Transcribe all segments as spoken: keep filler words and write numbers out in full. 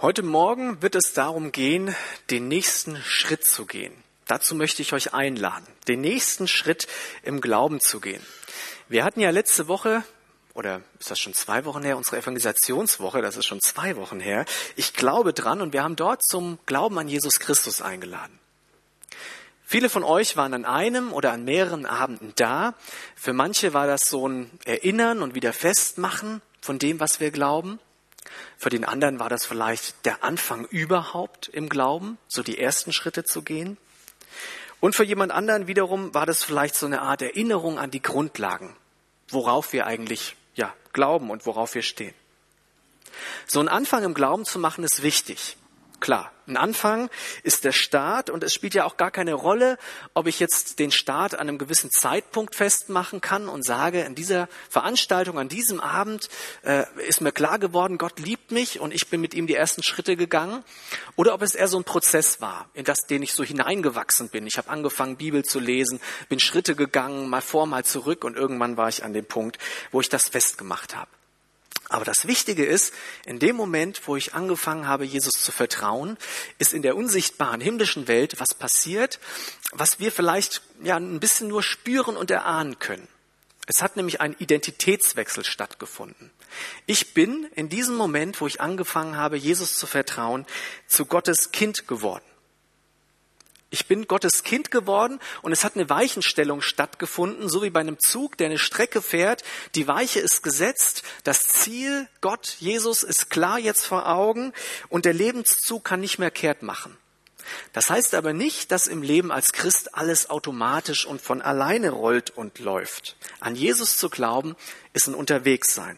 Heute Morgen wird es darum gehen, den nächsten Schritt zu gehen. Dazu möchte ich euch einladen, den nächsten Schritt im Glauben zu gehen. Wir hatten ja letzte Woche, oder ist das schon zwei Wochen her, unsere Evangelisationswoche, das ist schon zwei Wochen her, ich glaube dran und wir haben dort zum Glauben an Jesus Christus eingeladen. Viele von euch waren an einem oder an mehreren Abenden da. Für manche war das so ein Erinnern und wieder Festmachen von dem, was wir glauben. Für den anderen war das vielleicht der Anfang überhaupt im Glauben, so die ersten Schritte zu gehen. Und für jemand anderen wiederum war das vielleicht so eine Art Erinnerung an die Grundlagen, worauf wir eigentlich ja, glauben und worauf wir stehen. So einen Anfang im Glauben zu machen ist wichtig. Klar, ein Anfang ist der Start und es spielt ja auch gar keine Rolle, ob ich jetzt den Start an einem gewissen Zeitpunkt festmachen kann und sage, in dieser Veranstaltung, an diesem Abend äh, ist mir klar geworden, Gott liebt mich und ich bin mit ihm die ersten Schritte gegangen. Oder ob es eher so ein Prozess war, in das, den ich so hineingewachsen bin. Ich habe angefangen, Bibel zu lesen, bin Schritte gegangen, mal vor, mal zurück und irgendwann war ich an dem Punkt, wo ich das festgemacht habe. Aber das Wichtige ist, in dem Moment, wo ich angefangen habe, Jesus zu vertrauen, ist in der unsichtbaren himmlischen Welt was passiert, was wir vielleicht ja ein bisschen nur spüren und erahnen können. Es hat nämlich ein Identitätswechsel stattgefunden. Ich bin in diesem Moment, wo ich angefangen habe, Jesus zu vertrauen, zu Gottes Kind geworden. Ich bin Gottes Kind geworden und es hat eine Weichenstellung stattgefunden, so wie bei einem Zug, der eine Strecke fährt. Die Weiche ist gesetzt, das Ziel, Gott, Jesus, ist klar jetzt vor Augen und der Lebenszug kann nicht mehr kehrt machen. Das heißt aber nicht, dass im Leben als Christ alles automatisch und von alleine rollt und läuft. An Jesus zu glauben, ist ein Unterwegssein.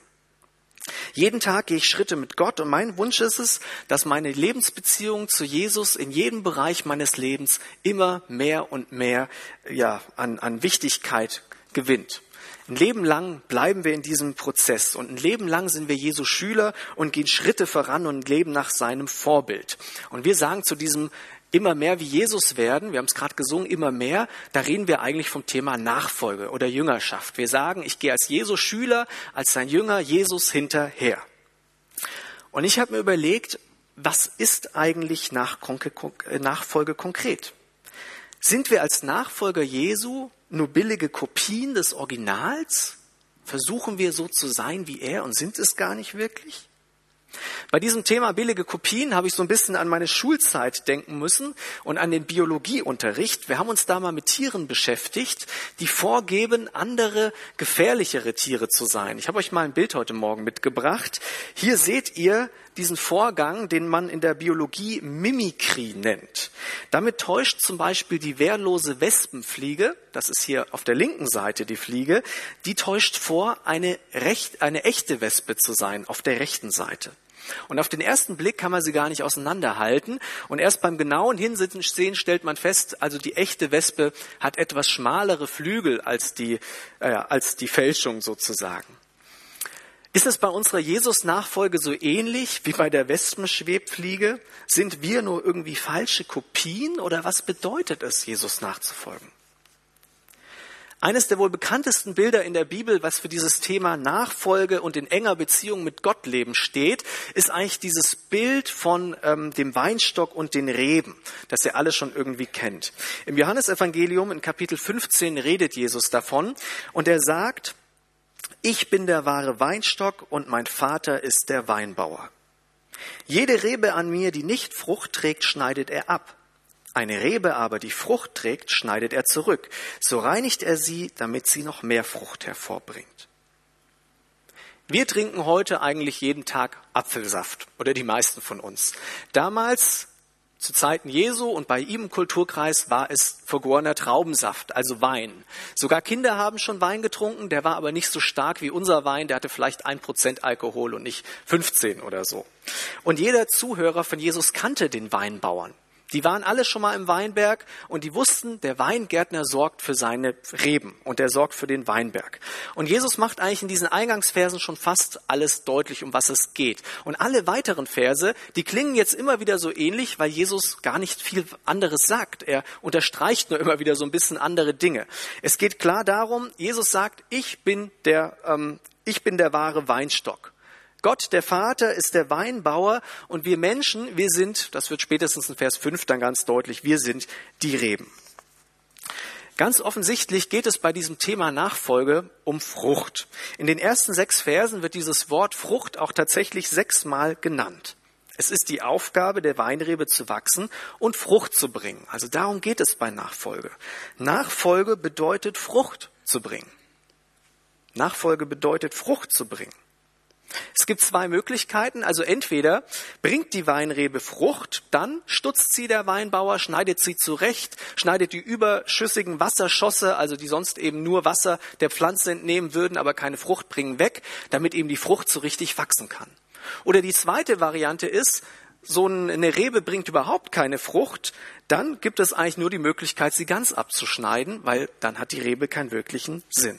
Jeden Tag gehe ich Schritte mit Gott und mein Wunsch ist es, dass meine Lebensbeziehung zu Jesus in jedem Bereich meines Lebens immer mehr und mehr ja, an, an Wichtigkeit gewinnt. Ein Leben lang bleiben wir in diesem Prozess und ein Leben lang sind wir Jesu Schüler und gehen Schritte voran und leben nach seinem Vorbild. Und wir sagen zu diesem immer mehr wie Jesus werden, wir haben es gerade gesungen, immer mehr, da reden wir eigentlich vom Thema Nachfolge oder Jüngerschaft. Wir sagen, ich gehe als Jesu Schüler, als sein Jünger Jesus hinterher. Und ich habe mir überlegt, was ist eigentlich Nachfolge konkret? Sind wir als Nachfolger Jesu nur billige Kopien des Originals? Versuchen wir so zu sein wie er und sind es gar nicht wirklich? Bei diesem Thema billige Kopien habe ich so ein bisschen an meine Schulzeit denken müssen und an den Biologieunterricht. Wir haben uns da mal mit Tieren beschäftigt, die vorgeben, andere, gefährlichere Tiere zu sein. Ich habe euch mal ein Bild heute Morgen mitgebracht. Hier seht ihr diesen Vorgang, den man in der Biologie Mimikrie nennt. Damit täuscht zum Beispiel die wehrlose Wespenfliege, das ist hier auf der linken Seite die Fliege, die täuscht vor, eine, recht, eine echte Wespe zu sein, auf der rechten Seite. Und auf den ersten Blick kann man sie gar nicht auseinanderhalten. Und erst beim genauen Hinsehen stellt man fest, also die echte Wespe hat etwas schmalere Flügel als die, äh, als die Fälschung sozusagen. Ist es bei unserer Jesus-Nachfolge so ähnlich wie bei der Wespenschwebfliege? Sind wir nur irgendwie falsche Kopien oder was bedeutet es, Jesus nachzufolgen? Eines der wohl bekanntesten Bilder in der Bibel, was für dieses Thema Nachfolge und in enger Beziehung mit Gott leben steht, ist eigentlich dieses Bild von ähm, dem Weinstock und den Reben, das ihr alle schon irgendwie kennt. Im Johannesevangelium in Kapitel fünfzehn redet Jesus davon und er sagt, ich bin der wahre Weinstock und mein Vater ist der Weinbauer. Jede Rebe an mir, die nicht Frucht trägt, schneidet er ab. Eine Rebe aber, die Frucht trägt, schneidet er zurück. So reinigt er sie, damit sie noch mehr Frucht hervorbringt. Wir trinken heute eigentlich jeden Tag Apfelsaft, oder die meisten von uns. Damals, zu Zeiten Jesu und bei ihm im Kulturkreis, war es vergorener Traubensaft, also Wein. Sogar Kinder haben schon Wein getrunken, der war aber nicht so stark wie unser Wein, der hatte vielleicht ein Prozent Alkohol und nicht fünfzehn oder so. Und jeder Zuhörer von Jesus kannte den Weinbauern. Die waren alle schon mal im Weinberg und die wussten, der Weingärtner sorgt für seine Reben und der sorgt für den Weinberg. Und Jesus macht eigentlich in diesen Eingangsversen schon fast alles deutlich, um was es geht. Und alle weiteren Verse, die klingen jetzt immer wieder so ähnlich, weil Jesus gar nicht viel anderes sagt. Er unterstreicht nur immer wieder so ein bisschen andere Dinge. Es geht klar darum, Jesus sagt, ich bin der, ähm, ich bin der wahre Weinstock. Gott, der Vater, ist der Weinbauer und wir Menschen, wir sind, das wird spätestens in Vers fünf dann ganz deutlich, wir sind die Reben. Ganz offensichtlich geht es bei diesem Thema Nachfolge um Frucht. In den ersten sechs Versen wird dieses Wort Frucht auch tatsächlich sechsmal genannt. Es ist die Aufgabe der Weinrebe zu wachsen und Frucht zu bringen. Also darum geht es bei Nachfolge. Nachfolge bedeutet Frucht zu bringen. Nachfolge bedeutet Frucht zu bringen. Es gibt zwei Möglichkeiten, also entweder bringt die Weinrebe Frucht, dann stutzt sie der Weinbauer, schneidet sie zurecht, schneidet die überschüssigen Wasserschosse, also die sonst eben nur Wasser der Pflanze entnehmen würden, aber keine Frucht bringen, weg, damit eben die Frucht so richtig wachsen kann. Oder die zweite Variante ist, so eine Rebe bringt überhaupt keine Frucht, dann gibt es eigentlich nur die Möglichkeit, sie ganz abzuschneiden, weil dann hat die Rebe keinen wirklichen Sinn.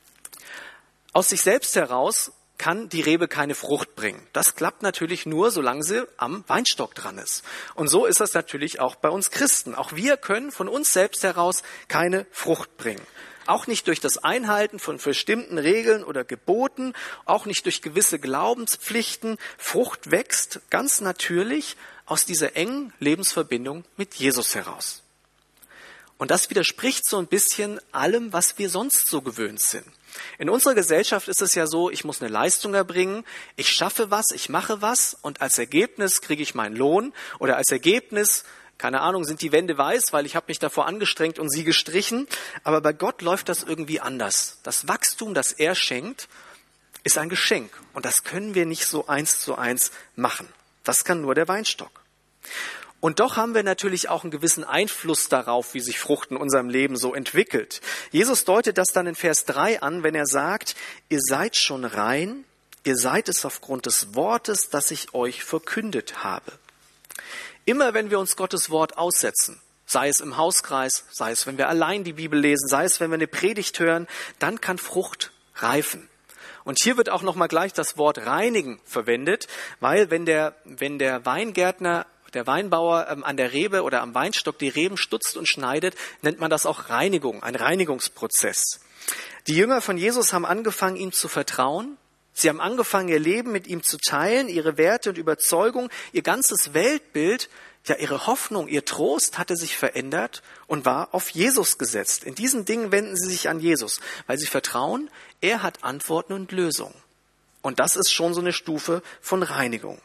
Aus sich selbst heraus kann die Rebe keine Frucht bringen. Das klappt natürlich nur, solange sie am Weinstock dran ist. Und so ist das natürlich auch bei uns Christen. Auch wir können von uns selbst heraus keine Frucht bringen. Auch nicht durch das Einhalten von bestimmten Regeln oder Geboten, auch nicht durch gewisse Glaubenspflichten. Frucht wächst ganz natürlich aus dieser engen Lebensverbindung mit Jesus heraus. Und das widerspricht so ein bisschen allem, was wir sonst so gewöhnt sind. In unserer Gesellschaft ist es ja so, ich muss eine Leistung erbringen, ich schaffe was, ich mache was und als Ergebnis kriege ich meinen Lohn oder als Ergebnis, keine Ahnung, sind die Wände weiß, weil ich habe mich davor angestrengt und sie gestrichen. Aber bei Gott läuft das irgendwie anders. Das Wachstum, das er schenkt, ist ein Geschenk und das können wir nicht so eins zu eins machen. Das kann nur der Weinstock. Und doch haben wir natürlich auch einen gewissen Einfluss darauf, wie sich Frucht in unserem Leben so entwickelt. Jesus deutet das dann in Vers drei an, wenn er sagt, ihr seid schon rein, ihr seid es aufgrund des Wortes, das ich euch verkündet habe. Immer wenn wir uns Gottes Wort aussetzen, sei es im Hauskreis, sei es, wenn wir allein die Bibel lesen, sei es, wenn wir eine Predigt hören, dann kann Frucht reifen. Und hier wird auch nochmal gleich das Wort reinigen verwendet, weil wenn der, wenn der Weingärtner der Weinbauer ähm, an der Rebe oder am Weinstock die Reben stutzt und schneidet, nennt man das auch Reinigung, ein Reinigungsprozess. Die Jünger von Jesus haben angefangen, ihm zu vertrauen. Sie haben angefangen, ihr Leben mit ihm zu teilen, ihre Werte und Überzeugung, ihr ganzes Weltbild, ja ihre Hoffnung, ihr Trost hatte sich verändert und war auf Jesus gesetzt. In diesen Dingen wenden sie sich an Jesus, weil sie vertrauen, er hat Antworten und Lösungen. Und das ist schon so eine Stufe von Reinigung.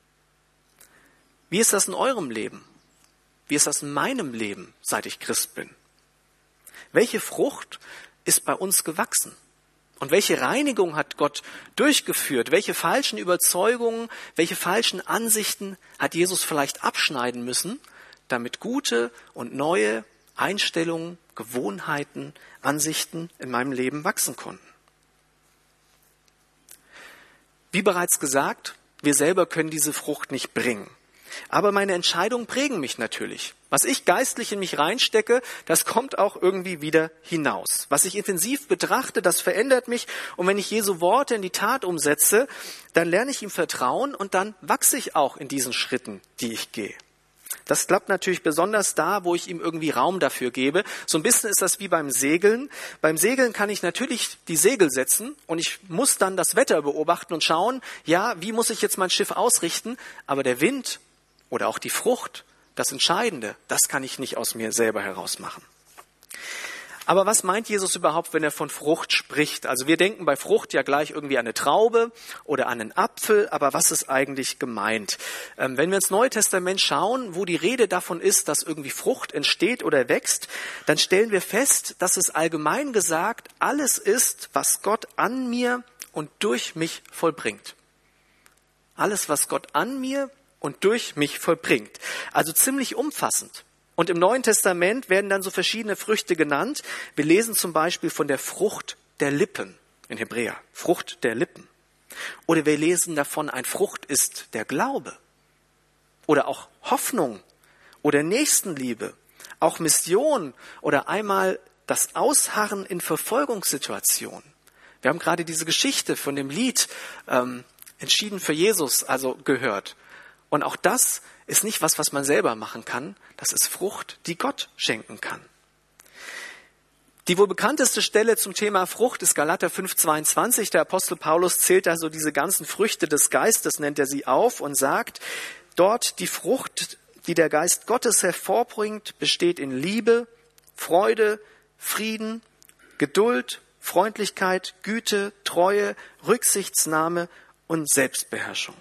Wie ist das in eurem Leben? Wie ist das in meinem Leben, seit ich Christ bin? Welche Frucht ist bei uns gewachsen? Und welche Reinigung hat Gott durchgeführt? Welche falschen Überzeugungen, welche falschen Ansichten hat Jesus vielleicht abschneiden müssen, damit gute und neue Einstellungen, Gewohnheiten, Ansichten in meinem Leben wachsen konnten? Wie bereits gesagt, wir selber können diese Frucht nicht bringen. Aber meine Entscheidungen prägen mich natürlich. Was ich geistlich in mich reinstecke, das kommt auch irgendwie wieder hinaus. Was ich intensiv betrachte, das verändert mich. Und wenn ich Jesu Worte in die Tat umsetze, dann lerne ich ihm vertrauen und dann wachse ich auch in diesen Schritten, die ich gehe. Das klappt natürlich besonders da, wo ich ihm irgendwie Raum dafür gebe. So ein bisschen ist das wie beim Segeln. Beim Segeln kann ich natürlich die Segel setzen und ich muss dann das Wetter beobachten und schauen, ja, wie muss ich jetzt mein Schiff ausrichten? Aber der Wind oder auch die Frucht, das Entscheidende, das kann ich nicht aus mir selber heraus machen. Aber was meint Jesus überhaupt, wenn er von Frucht spricht? Also wir denken bei Frucht ja gleich irgendwie an eine Traube oder an einen Apfel, aber was ist eigentlich gemeint? Ähm, wenn wir ins Neue Testament schauen, wo die Rede davon ist, dass irgendwie Frucht entsteht oder wächst, dann stellen wir fest, dass es allgemein gesagt alles ist, was Gott an mir und durch mich vollbringt. Alles, was Gott an mir und durch mich vollbringt. Also ziemlich umfassend. Und im Neuen Testament werden dann so verschiedene Früchte genannt. Wir lesen zum Beispiel von der Frucht der Lippen in Hebräer. Frucht der Lippen. Oder wir lesen davon, ein Frucht ist der Glaube. Oder auch Hoffnung oder Nächstenliebe. Auch Mission oder einmal das Ausharren in Verfolgungssituationen. Wir haben gerade diese Geschichte von dem Lied ähm, Entschieden für Jesus also gehört. Und auch das ist nicht was, was man selber machen kann. Das ist Frucht, die Gott schenken kann. Die wohl bekannteste Stelle zum Thema Frucht ist Galater fünf zweiundzwanzig. Der Apostel Paulus zählt da so diese ganzen Früchte des Geistes, nennt er sie auf und sagt, dort die Frucht, die der Geist Gottes hervorbringt, besteht in Liebe, Freude, Frieden, Geduld, Freundlichkeit, Güte, Treue, Rücksichtsnahme und Selbstbeherrschung.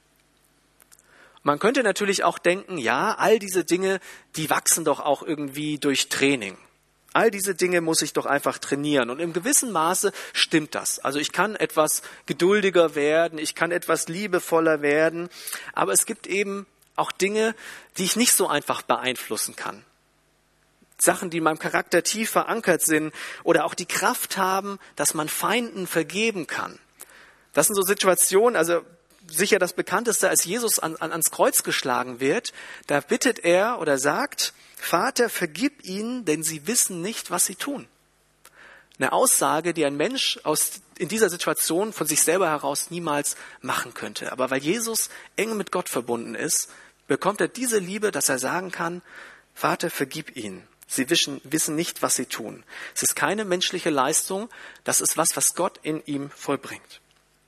Man könnte natürlich auch denken, ja, all diese Dinge, die wachsen doch auch irgendwie durch Training. All diese Dinge muss ich doch einfach trainieren. Und im gewissen Maße stimmt das. Also ich kann etwas geduldiger werden, ich kann etwas liebevoller werden. Aber es gibt eben auch Dinge, die ich nicht so einfach beeinflussen kann. Sachen, die in meinem Charakter tief verankert sind oder auch die Kraft haben, dass man Feinden vergeben kann. Das sind so Situationen, also sicher das Bekannteste, als Jesus an, an, ans Kreuz geschlagen wird, da bittet er oder sagt, Vater, vergib ihnen, denn sie wissen nicht, was sie tun. Eine Aussage, die ein Mensch aus, in dieser Situation von sich selber heraus niemals machen könnte. Aber weil Jesus eng mit Gott verbunden ist, bekommt er diese Liebe, dass er sagen kann, Vater, vergib ihnen. Sie wissen, wissen nicht, was sie tun. Es ist keine menschliche Leistung, das ist was, was Gott in ihm vollbringt.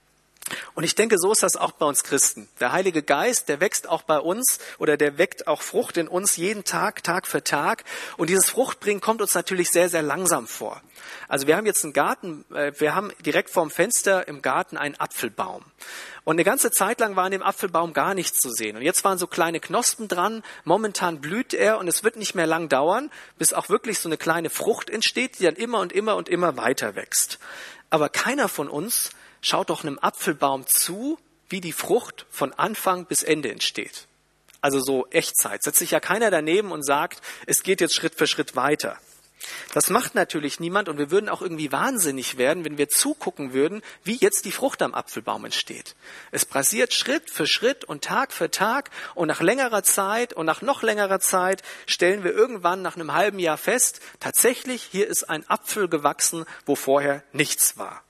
Und ich denke, so ist das auch bei uns Christen. Der Heilige Geist, der wächst auch bei uns oder der weckt auch Frucht in uns jeden Tag, Tag für Tag. Und dieses Fruchtbringen kommt uns natürlich sehr, sehr langsam vor. Also wir haben jetzt einen Garten, wir haben direkt vorm Fenster im Garten einen Apfelbaum. Und eine ganze Zeit lang war an dem Apfelbaum gar nichts zu sehen. Und jetzt waren so kleine Knospen dran. Momentan blüht er und es wird nicht mehr lang dauern, bis auch wirklich so eine kleine Frucht entsteht, die dann immer und immer und immer weiter wächst. Aber keiner von uns schaut doch einem Apfelbaum zu, wie die Frucht von Anfang bis Ende entsteht. Also so Echtzeit. Setzt sich ja keiner daneben und sagt, es geht jetzt Schritt für Schritt weiter. Das macht natürlich niemand und wir würden auch irgendwie wahnsinnig werden, wenn wir zugucken würden, wie jetzt die Frucht am Apfelbaum entsteht. Es passiert Schritt für Schritt und Tag für Tag und nach längerer Zeit und nach noch längerer Zeit stellen wir irgendwann nach einem halben Jahr fest, tatsächlich, hier ist ein Apfel gewachsen, wo vorher nichts war.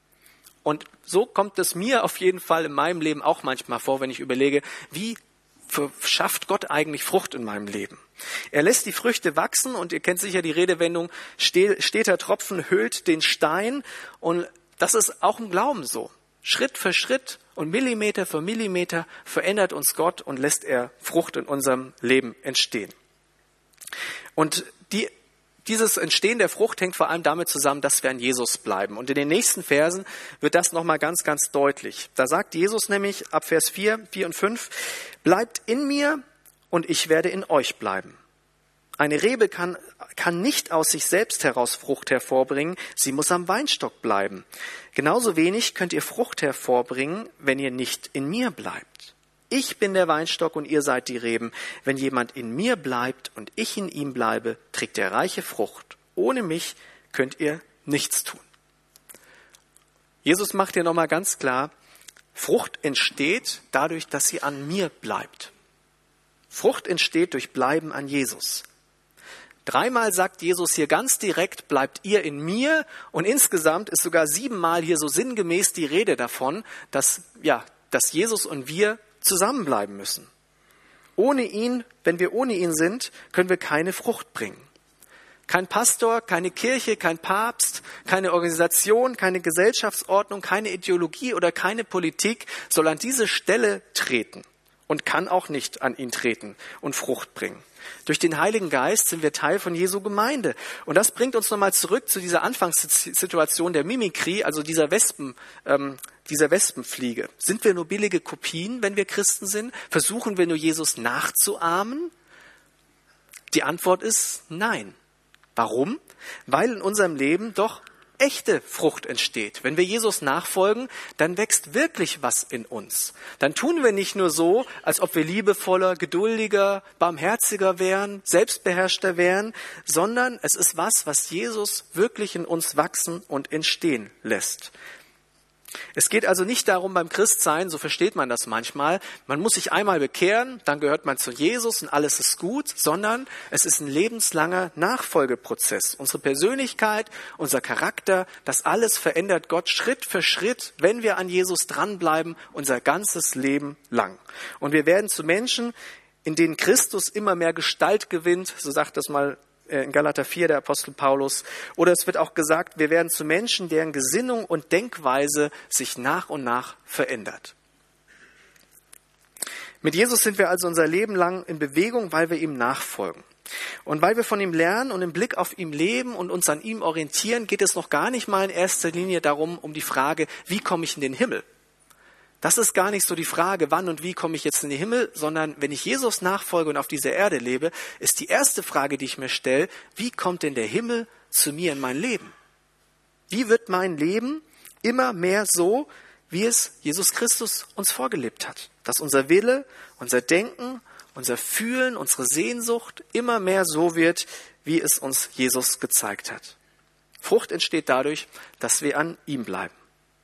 Und so kommt es mir auf jeden Fall in meinem Leben auch manchmal vor, wenn ich überlege, wie schafft Gott eigentlich Frucht in meinem Leben? Er lässt die Früchte wachsen und ihr kennt sicher die Redewendung, steter Tropfen höhlt den Stein. Und das ist auch im Glauben so. Schritt für Schritt und Millimeter für Millimeter verändert uns Gott und lässt er Frucht in unserem Leben entstehen. Und die Dieses Entstehen der Frucht hängt vor allem damit zusammen, dass wir an Jesus bleiben. Und in den nächsten Versen wird das nochmal ganz, ganz deutlich. Da sagt Jesus nämlich ab Vers vier, vier und fünf, bleibt in mir und ich werde in euch bleiben. Eine Rebe kann, kann nicht aus sich selbst heraus Frucht hervorbringen, sie muss am Weinstock bleiben. Genauso wenig könnt ihr Frucht hervorbringen, wenn ihr nicht in mir bleibt. Ich bin der Weinstock und ihr seid die Reben. Wenn jemand in mir bleibt und ich in ihm bleibe, trägt er reiche Frucht. Ohne mich könnt ihr nichts tun. Jesus macht hier nochmal ganz klar, Frucht entsteht dadurch, dass sie an mir bleibt. Frucht entsteht durch Bleiben an Jesus. Dreimal sagt Jesus hier ganz direkt, bleibt ihr in mir. Und insgesamt ist sogar siebenmal hier so sinngemäß die Rede davon, dass, ja, dass Jesus und wir zusammenbleiben müssen. Ohne ihn, wenn wir ohne ihn sind, können wir keine Frucht bringen. Kein Pastor, keine Kirche, kein Papst, keine Organisation, keine Gesellschaftsordnung, keine Ideologie oder keine Politik soll an diese Stelle treten und kann auch nicht an ihn treten und Frucht bringen. Durch den Heiligen Geist sind wir Teil von Jesu Gemeinde. Und das bringt uns nochmal zurück zu dieser Anfangssituation der Mimikrie, also dieser Wespen, ähm, dieser Wespenfliege. Sind wir nur billige Kopien, wenn wir Christen sind? Versuchen wir nur Jesus nachzuahmen? Die Antwort ist nein. Warum? Weil in unserem Leben doch echte Frucht entsteht. Wenn wir Jesus nachfolgen, dann wächst wirklich was in uns. Dann tun wir nicht nur so, als ob wir liebevoller, geduldiger, barmherziger wären, selbstbeherrschter wären, sondern es ist was, was Jesus wirklich in uns wachsen und entstehen lässt. Es geht also nicht darum beim Christsein, so versteht man das manchmal, man muss sich einmal bekehren, dann gehört man zu Jesus und alles ist gut, sondern es ist ein lebenslanger Nachfolgeprozess. Unsere Persönlichkeit, unser Charakter, das alles verändert Gott Schritt für Schritt, wenn wir an Jesus dranbleiben, unser ganzes Leben lang. Und wir werden zu Menschen, in denen Christus immer mehr Gestalt gewinnt, so sagt das mal in Galater vier, der Apostel Paulus. Oder es wird auch gesagt, wir werden zu Menschen, deren Gesinnung und Denkweise sich nach und nach verändert. Mit Jesus sind wir also unser Leben lang in Bewegung, weil wir ihm nachfolgen. Und weil wir von ihm lernen und im Blick auf ihm leben und uns an ihm orientieren, geht es noch gar nicht mal in erster Linie darum, um die Frage, wie komme ich in den Himmel? Das ist gar nicht so die Frage, wann und wie komme ich jetzt in den Himmel, sondern wenn ich Jesus nachfolge und auf dieser Erde lebe, ist die erste Frage, die ich mir stelle, wie kommt denn der Himmel zu mir in mein Leben? Wie wird mein Leben immer mehr so, wie es Jesus Christus uns vorgelebt hat? Dass unser Wille, unser Denken, unser Fühlen, unsere Sehnsucht immer mehr so wird, wie es uns Jesus gezeigt hat. Frucht entsteht dadurch, dass wir an ihm bleiben.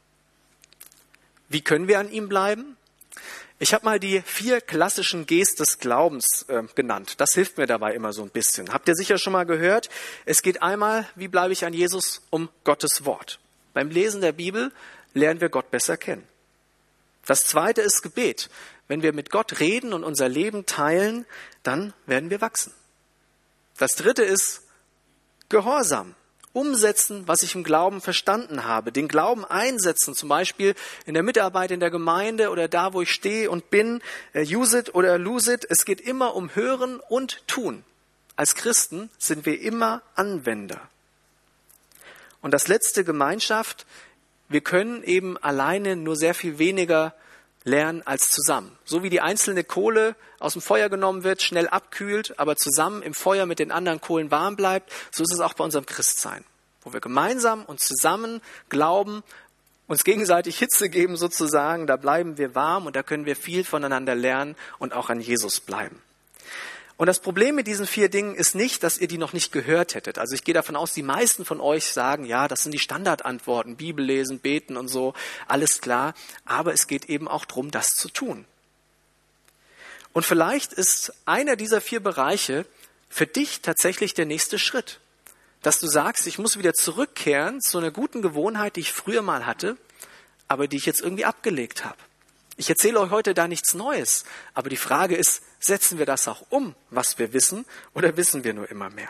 Wie können wir an ihm bleiben? Ich habe mal die vier klassischen Gs des Glaubens äh, genannt. Das hilft mir dabei immer so ein bisschen. Habt ihr sicher schon mal gehört? Es geht einmal, wie bleibe ich an Jesus, um Gottes Wort. Beim Lesen der Bibel lernen wir Gott besser kennen. Das zweite ist Gebet. Wenn wir mit Gott reden und unser Leben teilen, dann werden wir wachsen. Das dritte ist Gehorsam. Umsetzen, was ich im Glauben verstanden habe. Den Glauben einsetzen, zum Beispiel in der Mitarbeit in der Gemeinde oder da, wo ich stehe und bin. Use it oder lose it. Es geht immer um Hören und Tun. Als Christen sind wir immer Anwender. Und das letzte, Gemeinschaft. Wir können eben alleine nur sehr viel weniger lernen als zusammen. So wie die einzelne Kohle aus dem Feuer genommen wird, schnell abkühlt, aber zusammen im Feuer mit den anderen Kohlen warm bleibt, so ist es auch bei unserem Christsein. Wo wir gemeinsam und zusammen glauben, uns gegenseitig Hitze geben sozusagen, da bleiben wir warm und da können wir viel voneinander lernen und auch an Jesus bleiben. Und das Problem mit diesen vier Dingen ist nicht, dass ihr die noch nicht gehört hättet. Also ich gehe davon aus, die meisten von euch sagen, ja, das sind die Standardantworten, Bibel lesen, beten und so, alles klar. Aber es geht eben auch darum, das zu tun. Und vielleicht ist einer dieser vier Bereiche für dich tatsächlich der nächste Schritt. Dass du sagst, ich muss wieder zurückkehren zu einer guten Gewohnheit, die ich früher mal hatte, aber die ich jetzt irgendwie abgelegt habe. Ich erzähle euch heute da nichts Neues, aber die Frage ist, setzen wir das auch um, was wir wissen, oder wissen wir nur immer mehr?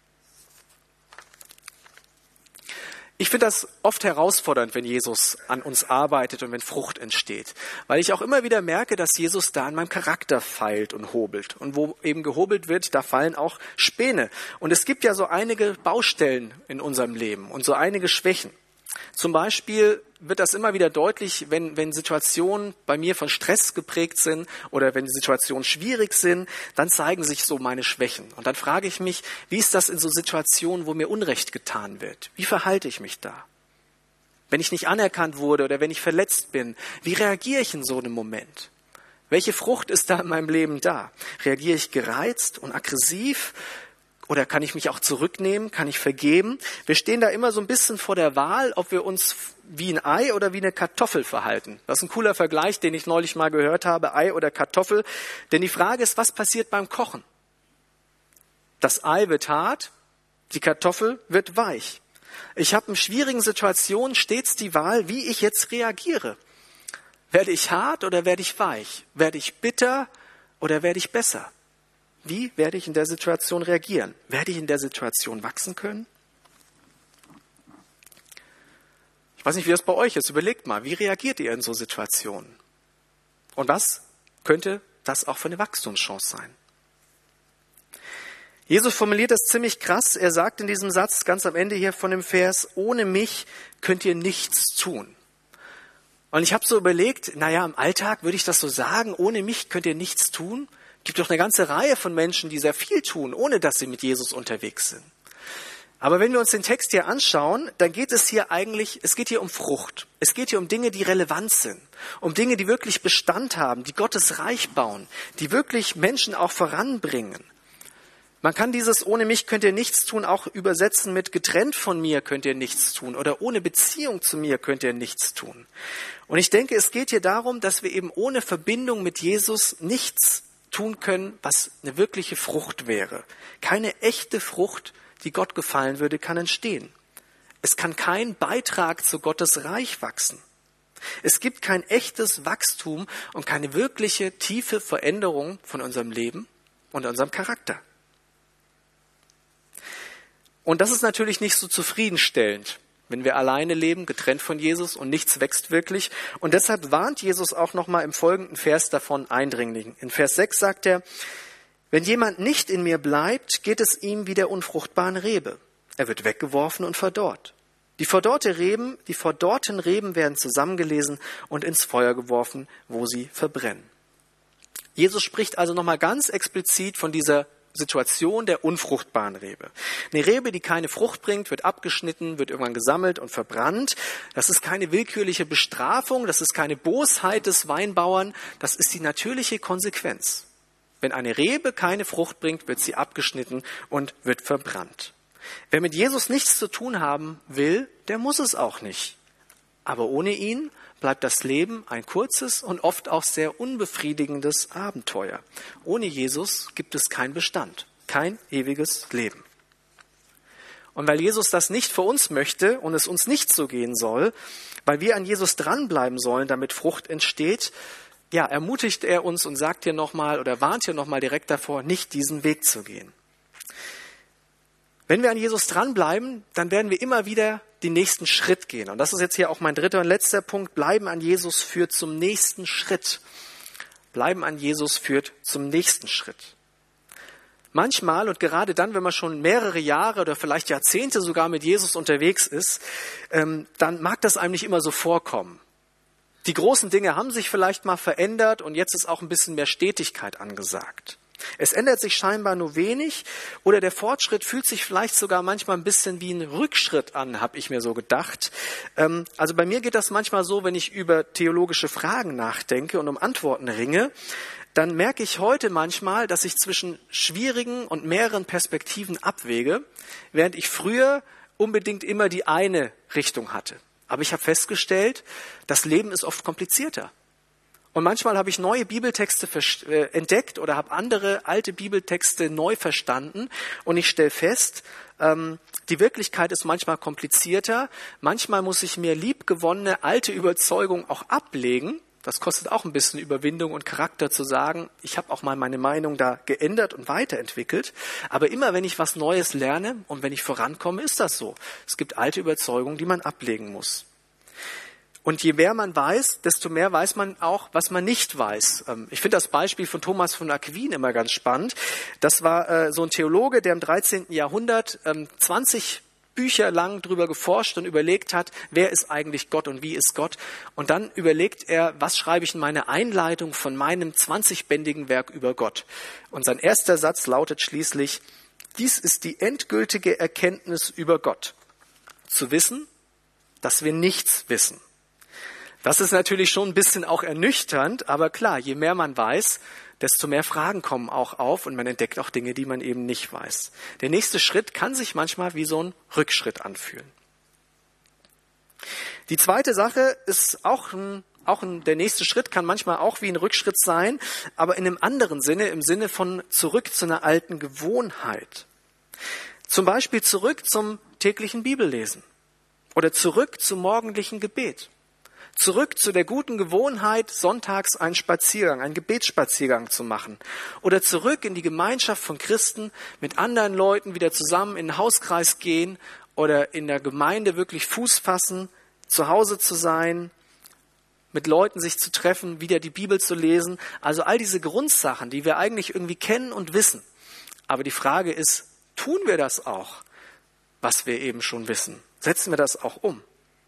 Ich finde das oft herausfordernd, wenn Jesus an uns arbeitet und wenn Frucht entsteht, weil ich auch immer wieder merke, dass Jesus da an meinem Charakter feilt und hobelt. Und wo eben gehobelt wird, da fallen auch Späne. Und es gibt ja so einige Baustellen in unserem Leben und so einige Schwächen. Zum Beispiel wird das immer wieder deutlich, wenn, wenn Situationen bei mir von Stress geprägt sind oder wenn die Situationen schwierig sind, dann zeigen sich so meine Schwächen. Und dann frage ich mich, wie ist das in so Situationen, wo mir Unrecht getan wird? Wie verhalte ich mich da? Wenn ich nicht anerkannt wurde oder wenn ich verletzt bin, wie reagiere ich in so einem Moment? Welche Frucht ist da in meinem Leben da? Reagiere ich gereizt und aggressiv? Oder kann ich mich auch zurücknehmen? Kann ich vergeben? Wir stehen da immer so ein bisschen vor der Wahl, ob wir uns wie ein Ei oder wie eine Kartoffel verhalten. Das ist ein cooler Vergleich, den ich neulich mal gehört habe, Ei oder Kartoffel. Denn die Frage ist, was passiert beim Kochen? Das Ei wird hart, die Kartoffel wird weich. Ich habe in schwierigen Situationen stets die Wahl, wie ich jetzt reagiere. Werde ich hart oder werde ich weich? Werde ich bitter oder werde ich besser? Wie werde ich in der Situation reagieren? Werde ich in der Situation wachsen können? Ich weiß nicht, wie das bei euch ist. Überlegt mal, wie reagiert ihr in so Situationen? Und was könnte das auch für eine Wachstumschance sein? Jesus formuliert das ziemlich krass. Er sagt in diesem Satz ganz am Ende hier von dem Vers, ohne mich könnt ihr nichts tun. Und ich habe so überlegt, naja, im Alltag würde ich das so sagen, ohne mich könnt ihr nichts tun. Es gibt doch eine ganze Reihe von Menschen, die sehr viel tun, ohne dass sie mit Jesus unterwegs sind. Aber wenn wir uns den Text hier anschauen, dann geht es hier eigentlich, es geht hier um Frucht. Es geht hier um Dinge, die relevant sind, um Dinge, die wirklich Bestand haben, die Gottes Reich bauen, die wirklich Menschen auch voranbringen. Man kann dieses ohne mich könnt ihr nichts tun auch übersetzen mit getrennt von mir könnt ihr nichts tun oder ohne Beziehung zu mir könnt ihr nichts tun. Und ich denke, es geht hier darum, dass wir eben ohne Verbindung mit Jesus nichts tun können, was eine wirkliche Frucht wäre. Keine echte Frucht, die Gott gefallen würde, kann entstehen. Es kann kein Beitrag zu Gottes Reich wachsen. Es gibt kein echtes Wachstum und keine wirkliche tiefe Veränderung von unserem Leben und unserem Charakter. Und das ist natürlich nicht so zufriedenstellend, wenn wir alleine leben, getrennt von Jesus und nichts wächst wirklich. Und deshalb warnt Jesus auch nochmal im folgenden Vers davon eindringlich. In Vers sechs sagt er, wenn jemand nicht in mir bleibt, geht es ihm wie der unfruchtbaren Rebe. Er wird weggeworfen und verdorrt. Die verdorrte Reben, die verdorrten Reben werden zusammengelesen und ins Feuer geworfen, wo sie verbrennen. Jesus spricht also nochmal ganz explizit von dieser Situation der unfruchtbaren Rebe. Eine Rebe, die keine Frucht bringt, wird abgeschnitten, wird irgendwann gesammelt und verbrannt. Das ist keine willkürliche Bestrafung, das ist keine Bosheit des Weinbauern, das ist die natürliche Konsequenz. Wenn eine Rebe keine Frucht bringt, wird sie abgeschnitten und wird verbrannt. Wer mit Jesus nichts zu tun haben will, der muss es auch nicht. Aber ohne ihn bleibt das Leben ein kurzes und oft auch sehr unbefriedigendes Abenteuer. Ohne Jesus gibt es keinen Bestand, kein ewiges Leben. Und weil Jesus das nicht für uns möchte und es uns nicht so gehen soll, weil wir an Jesus dranbleiben sollen, damit Frucht entsteht, ja, ermutigt er uns und sagt hier nochmal oder warnt hier nochmal direkt davor, nicht diesen Weg zu gehen. Wenn wir an Jesus dranbleiben, dann werden wir immer wieder den nächsten Schritt gehen. Und das ist jetzt hier auch mein dritter und letzter Punkt. Bleiben an Jesus führt zum nächsten Schritt. Bleiben an Jesus führt zum nächsten Schritt. Manchmal und gerade dann, wenn man schon mehrere Jahre oder vielleicht Jahrzehnte sogar mit Jesus unterwegs ist, ähm, dann mag das einem nicht immer so vorkommen. Die großen Dinge haben sich vielleicht mal verändert und jetzt ist auch ein bisschen mehr Stetigkeit angesagt. Es ändert sich scheinbar nur wenig oder der Fortschritt fühlt sich vielleicht sogar manchmal ein bisschen wie ein Rückschritt an, habe ich mir so gedacht. Ähm, also bei mir geht das manchmal so, wenn ich über theologische Fragen nachdenke und um Antworten ringe, dann merke ich heute manchmal, dass ich zwischen schwierigen und mehreren Perspektiven abwäge, während ich früher unbedingt immer die eine Richtung hatte. Aber ich habe festgestellt, das Leben ist oft komplizierter. Und manchmal habe ich neue Bibeltexte entdeckt oder habe andere alte Bibeltexte neu verstanden. Und ich stelle fest, die Wirklichkeit ist manchmal komplizierter. Manchmal muss ich mir liebgewonnene alte Überzeugungen auch ablegen. Das kostet auch ein bisschen Überwindung und Charakter zu sagen, ich habe auch mal meine Meinung da geändert und weiterentwickelt. Aber immer wenn ich was Neues lerne und wenn ich vorankomme, ist das so. Es gibt alte Überzeugungen, die man ablegen muss. Und je mehr man weiß, desto mehr weiß man auch, was man nicht weiß. Ich finde das Beispiel von Thomas von Aquin immer ganz spannend. Das war so ein Theologe, der im dreizehnten Jahrhundert zwanzig Bücher lang drüber geforscht und überlegt hat, wer ist eigentlich Gott und wie ist Gott. Und dann überlegt er, was schreibe ich in meine Einleitung von meinem zwanzigbändigen Werk über Gott. Und sein erster Satz lautet schließlich, dies ist die endgültige Erkenntnis über Gott. Zu wissen, dass wir nichts wissen. Das ist natürlich schon ein bisschen auch ernüchternd, aber klar, je mehr man weiß, desto mehr Fragen kommen auch auf und man entdeckt auch Dinge, die man eben nicht weiß. Der nächste Schritt kann sich manchmal wie so ein Rückschritt anfühlen. Die zweite Sache ist auch ein, auch ein, der nächste Schritt kann manchmal auch wie ein Rückschritt sein, aber in einem anderen Sinne, im Sinne von zurück zu einer alten Gewohnheit. Zum Beispiel zurück zum täglichen Bibellesen oder zurück zum morgendlichen Gebet. Zurück zu der guten Gewohnheit, sonntags einen Spaziergang, einen Gebetsspaziergang zu machen. Oder zurück in die Gemeinschaft von Christen, mit anderen Leuten wieder zusammen in den Hauskreis gehen oder in der Gemeinde wirklich Fuß fassen, zu Hause zu sein, mit Leuten sich zu treffen, wieder die Bibel zu lesen. Also all diese Grundsachen, die wir eigentlich irgendwie kennen und wissen. Aber die Frage ist, tun wir das auch, was wir eben schon wissen? Setzen wir das auch um?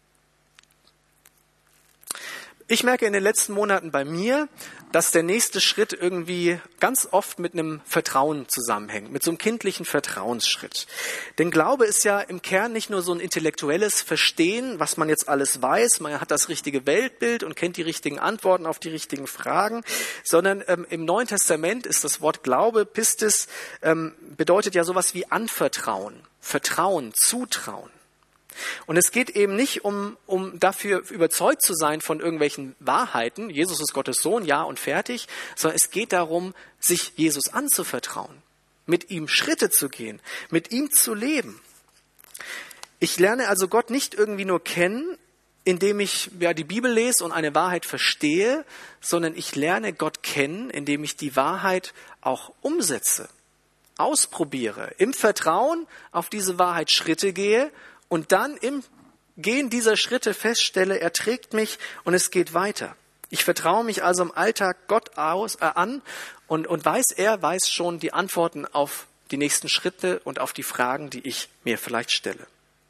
Ich merke in den letzten Monaten bei mir, dass der nächste Schritt irgendwie ganz oft mit einem Vertrauen zusammenhängt, mit so einem kindlichen Vertrauensschritt. Denn Glaube ist ja im Kern nicht nur so ein intellektuelles Verstehen, was man jetzt alles weiß, man hat das richtige Weltbild und kennt die richtigen Antworten auf die richtigen Fragen, sondern ähm, im Neuen Testament ist das Wort Glaube, Pistis, ähm, bedeutet ja sowas wie Anvertrauen, Vertrauen, Zutrauen. Und es geht eben nicht um, um dafür überzeugt zu sein von irgendwelchen Wahrheiten, Jesus ist Gottes Sohn, ja und fertig, sondern es geht darum, sich Jesus anzuvertrauen, mit ihm Schritte zu gehen, mit ihm zu leben. Ich lerne also Gott nicht irgendwie nur kennen, indem ich ja, die Bibel lese und eine Wahrheit verstehe, sondern ich lerne Gott kennen, indem ich die Wahrheit auch umsetze. ausprobiere, im Vertrauen auf diese Wahrheit Schritte gehe und dann im Gehen dieser Schritte feststelle, er trägt mich und es geht weiter. Ich vertraue mich also im Alltag Gott aus, äh, an und, und weiß, er weiß schon die Antworten auf die nächsten Schritte und auf die Fragen, die ich mir vielleicht stelle.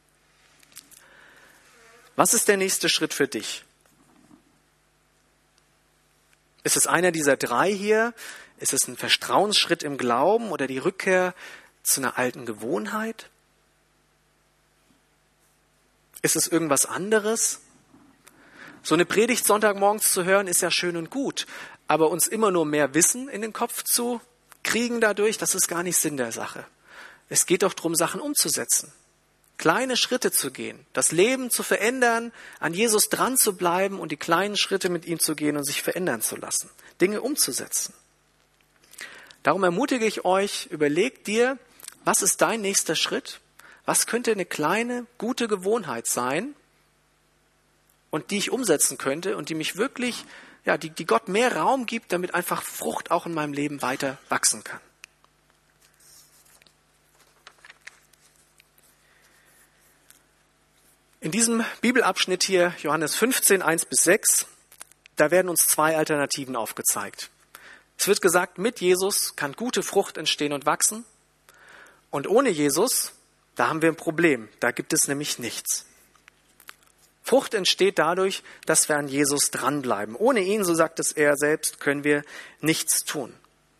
Was ist der nächste Schritt für dich? Ist es einer dieser drei hier? Ist es ein Vertrauensschritt im Glauben oder die Rückkehr zu einer alten Gewohnheit? Ist es irgendwas anderes? So eine Predigt Sonntagmorgens zu hören, ist ja schön und gut, aber uns immer nur mehr Wissen in den Kopf zu kriegen dadurch, das ist gar nicht Sinn der Sache. Es geht doch darum, Sachen umzusetzen, kleine Schritte zu gehen, das Leben zu verändern, an Jesus dran zu bleiben und die kleinen Schritte mit ihm zu gehen und sich verändern zu lassen, Dinge umzusetzen. Darum ermutige ich euch, überlegt dir, was ist dein nächster Schritt? Was könnte eine kleine, gute Gewohnheit sein und die ich umsetzen könnte und die mich wirklich, ja, die, die Gott mehr Raum gibt, damit einfach Frucht auch in meinem Leben weiter wachsen kann. In diesem Bibelabschnitt hier, Johannes fünfzehn, eins bis sechs, da werden uns zwei Alternativen aufgezeigt. Es wird gesagt, mit Jesus kann gute Frucht entstehen und wachsen. Und ohne Jesus, da haben wir ein Problem. Da gibt es nämlich nichts. Frucht entsteht dadurch, dass wir an Jesus dranbleiben. Ohne ihn, so sagt es er selbst, können wir nichts tun.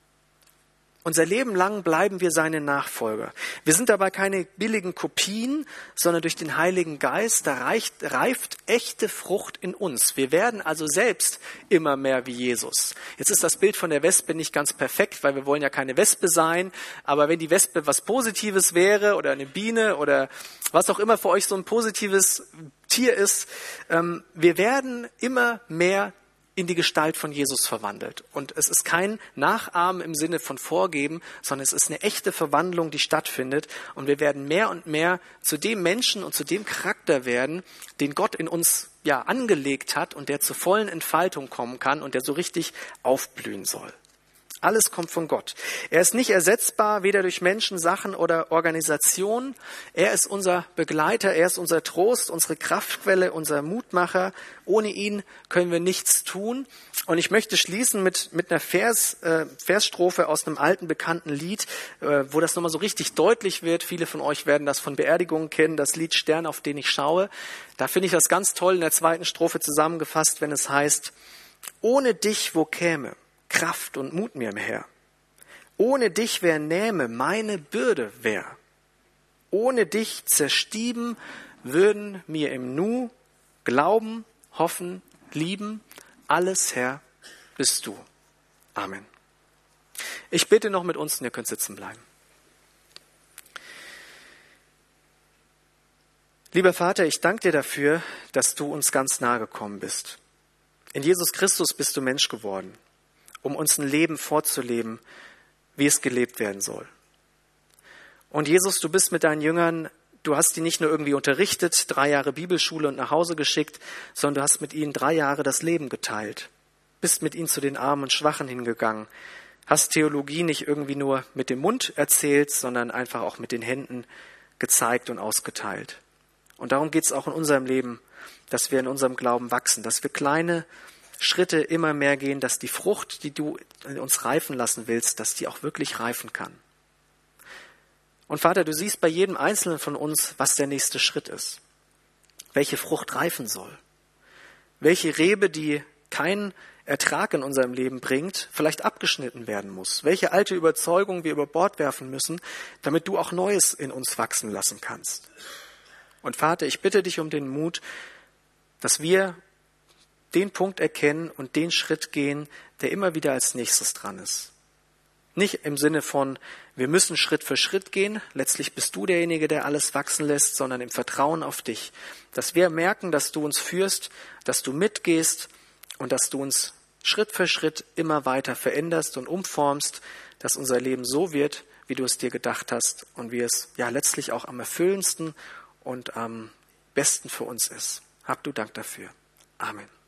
Unser Leben lang bleiben wir seine Nachfolger. Wir sind dabei keine billigen Kopien, sondern durch den Heiligen Geist, da reicht, reift echte Frucht in uns. Wir werden also selbst immer mehr wie Jesus. Jetzt ist das Bild von der Wespe nicht ganz perfekt, weil wir wollen ja keine Wespe sein. Aber wenn die Wespe was Positives wäre oder eine Biene oder was auch immer für euch so ein positives Tier ist, ähm, wir werden immer mehr in die Gestalt von Jesus verwandelt. Und es ist kein Nachahmen im Sinne von Vorgeben, sondern es ist eine echte Verwandlung, die stattfindet. Und wir werden mehr und mehr zu dem Menschen und zu dem Charakter werden, den Gott in uns ja angelegt hat und der zur vollen Entfaltung kommen kann und der so richtig aufblühen soll. Alles kommt von Gott. Er ist nicht ersetzbar, weder durch Menschen, Sachen oder Organisationen. Er ist unser Begleiter, er ist unser Trost, unsere Kraftquelle, unser Mutmacher. Ohne ihn können wir nichts tun. Und ich möchte schließen mit, mit einer Vers, äh, Versstrophe aus einem alten, bekannten Lied, äh, wo das nochmal so richtig deutlich wird. Viele von euch werden das von Beerdigungen kennen, das Lied Stern, auf den ich schaue. Da finde ich das ganz toll in der zweiten Strophe zusammengefasst, wenn es heißt, ohne dich wo käme Kraft und Mut mir her. Ohne dich wer nähme meine Bürde wär. Ohne dich zerstieben würden mir im Nu glauben, hoffen, lieben. Alles, Herr, bist du. Amen. Ich bitte noch mit uns und ihr könnt sitzen bleiben. Lieber Vater, ich danke dir dafür, dass du uns ganz nahe gekommen bist. In Jesus Christus bist du Mensch geworden, um uns ein Leben vorzuleben, wie es gelebt werden soll. Und Jesus, du bist mit deinen Jüngern, du hast die nicht nur irgendwie unterrichtet, drei Jahre Bibelschule und nach Hause geschickt, sondern du hast mit ihnen drei Jahre das Leben geteilt. Bist mit ihnen zu den Armen und Schwachen hingegangen. Hast Theologie nicht irgendwie nur mit dem Mund erzählt, sondern einfach auch mit den Händen gezeigt und ausgeteilt. Und darum geht es auch in unserem Leben, dass wir in unserem Glauben wachsen, dass wir kleine Schritte immer mehr gehen, dass die Frucht, die du in uns reifen lassen willst, dass die auch wirklich reifen kann. Und Vater, du siehst bei jedem Einzelnen von uns, was der nächste Schritt ist. Welche Frucht reifen soll. Welche Rebe, die keinen Ertrag in unserem Leben bringt, vielleicht abgeschnitten werden muss. Welche alte Überzeugung wir über Bord werfen müssen, damit du auch Neues in uns wachsen lassen kannst. Und Vater, ich bitte dich um den Mut, dass wir den Punkt erkennen und den Schritt gehen, der immer wieder als nächstes dran ist. Nicht im Sinne von, wir müssen Schritt für Schritt gehen, letztlich bist du derjenige, der alles wachsen lässt, sondern im Vertrauen auf dich. Dass wir merken, dass du uns führst, dass du mitgehst und dass du uns Schritt für Schritt immer weiter veränderst und umformst, dass unser Leben so wird, wie du es dir gedacht hast und wie es ja letztlich auch am erfüllendsten und am besten für uns ist. Hab du Dank dafür. Amen.